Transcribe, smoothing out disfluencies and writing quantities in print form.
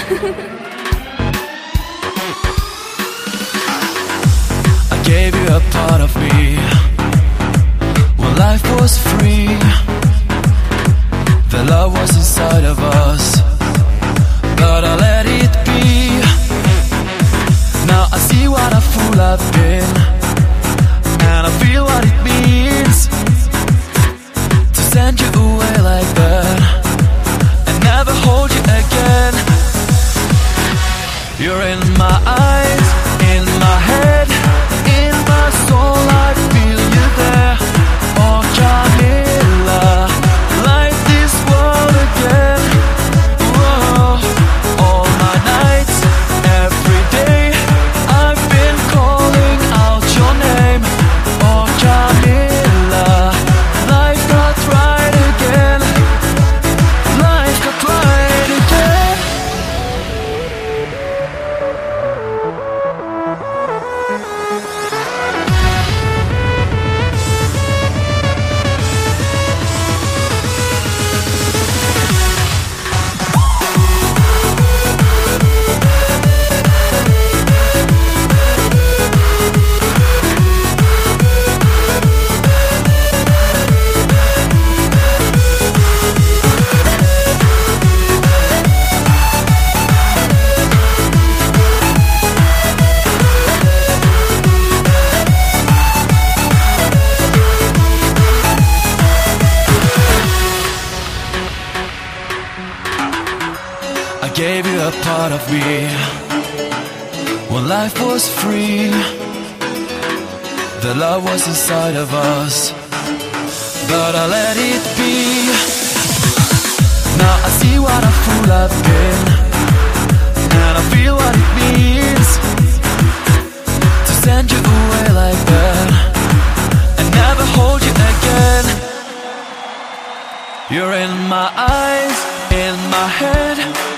I gave you a part of me when life was free. The love was inside of us, but I let it be. Now I see what a fool I've been, and I feel what it means to send you away like that and never hold you again. You're in my eyes, in my head, in my soul, I feel you there. Oh Camilla, light this world again. Whoa. All my nights, every day, I've been calling out your name. Oh Camilla, life got right again. Life got right again. I gave you a part of me when life was free. The love was inside of us, but I let it be. Now I see what a fool I've been, and I feel what it means to send you away like that and never hold you again. You're in my eyes, in my head,